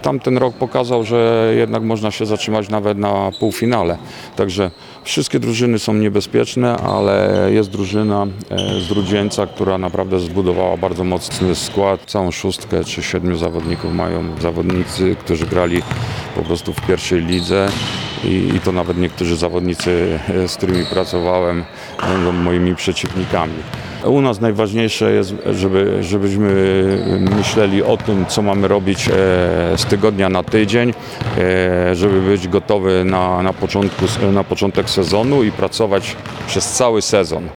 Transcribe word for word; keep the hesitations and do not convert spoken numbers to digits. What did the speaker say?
tamten rok pokazał, że jednak można się zatrzymać nawet na półfinale. Także wszystkie drużyny są niebezpieczne, ale jest drużyna z Drudzieńca, która naprawdę zbudowała bardzo mocny skład. Całą szóstkę czy siedmiu zawodników mają zawodnicy, którzy grali po prostu w pierwszej lidze i, i to nawet niektórzy zawodnicy, z którymi pracowałem, będą moimi przeciwnikami. U nas najważniejsze jest, żeby, żebyśmy myśleli o tym, co mamy robić z tygodnia na tydzień, żeby być gotowy na, na, początku, na początek sezonu i pracować przez cały sezon.